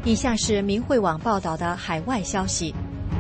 以下是明慧网报道的海外消息，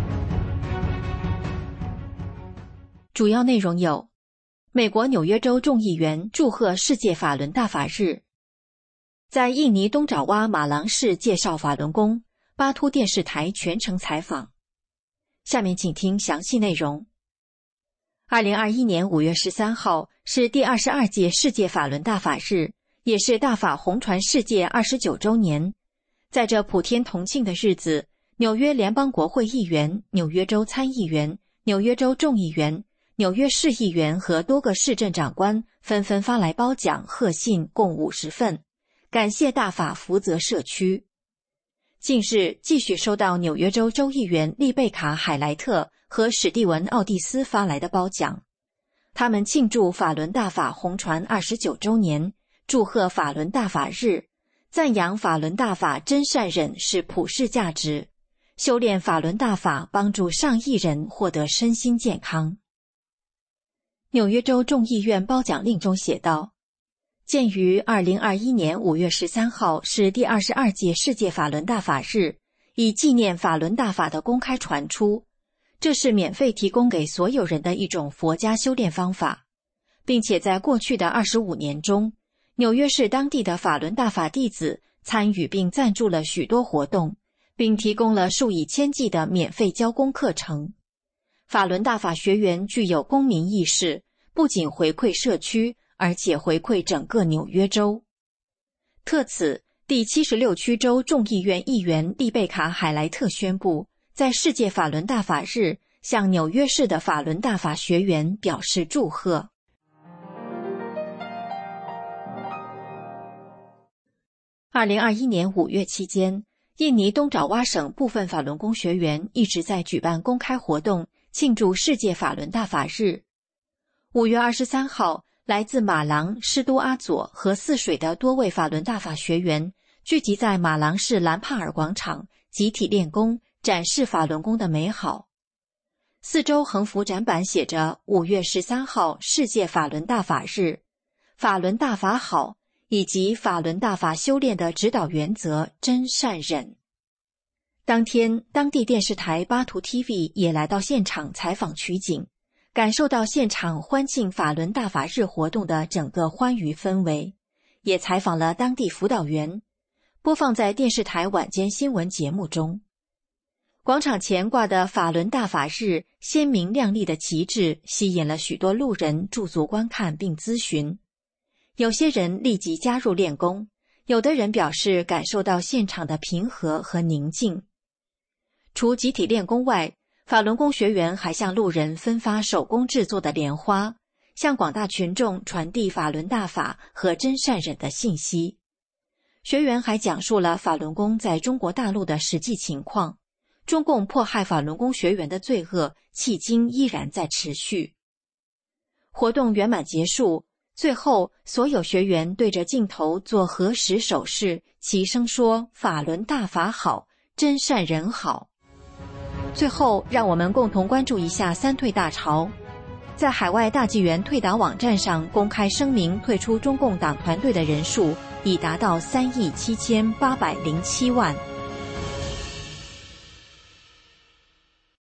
主要内容有：美国纽约州众议员祝贺世界法轮大法日，在印尼东爪哇马郎市介绍法轮功，巴突电视台全程采访。下面请听详细内容。2021年5月13号是第22届世界法轮大法日，也是大法红传世界29周年。在这普天同庆的日子，纽约联邦国会议员、纽约州参议员、纽约州众议员、纽约市议员和多个市政长官纷纷发来褒奖贺信共50份，感谢大法福泽社区。近日继续收到纽约州州议员丽贝卡·海莱特和史蒂文·奥蒂斯发来的褒奖，他们庆祝法轮大法红传29周年，祝贺法轮大法日，赞扬法轮大法真善忍是普世价值，修炼法轮大法帮助上亿人获得身心健康。纽约州众议院褒奖令中写道，鉴于2021年5月13号是第22届世界法轮大法日，以纪念法轮大法的公开传出，这是免费提供给所有人的一种佛家修炼方法，并且在过去的25年中，纽约市当地的法轮大法弟子参与并赞助了许多活动，并提供了数以千计的免费教功课程。法轮大法学员具有公民意识，不仅回馈社区，而且回馈整个纽约州。特此，第76区州众议院议员丽贝卡·海莱特宣布，在世界法轮大法日向纽约市的法轮大法学员表示祝贺。2021年5月期间，印尼东爪哇省部分法轮功学员一直在举办公开活动，庆祝世界法轮大法日。5月23号，来自马郎、施都阿佐和泗水的多位法轮大法学员聚集在马郎市兰帕尔广场，集体练功，展示法轮功的美好。四周横幅展板写着5月13号世界法轮大法日，法轮大法好，以及法轮大法修炼的指导原则真善忍。当天，当地电视台巴图 TV 也来到现场采访取景，感受到现场欢庆法轮大法日活动的整个欢愉氛围，也采访了当地辅导员，播放在电视台晚间新闻节目中。广场前挂的法轮大法日鲜明亮丽的旗帜吸引了许多路人驻足观看并咨询。有些人立即加入练功，有的人表示感受到现场的平和和宁静。除集体练功外，法轮功学员还向路人分发手工制作的莲花，向广大群众传递法轮大法和真善忍的信息。学员还讲述了法轮功在中国大陆的实际情况，中共迫害法轮功学员的罪恶迄今依然在持续。活动圆满结束，最后所有学员对着镜头做合十手势，齐声说法轮大法好，真善人好。最后让我们共同关注一下三退大潮。在海外大纪元退党网站上公开声明退出中共党团队的人数已达到3.7807亿。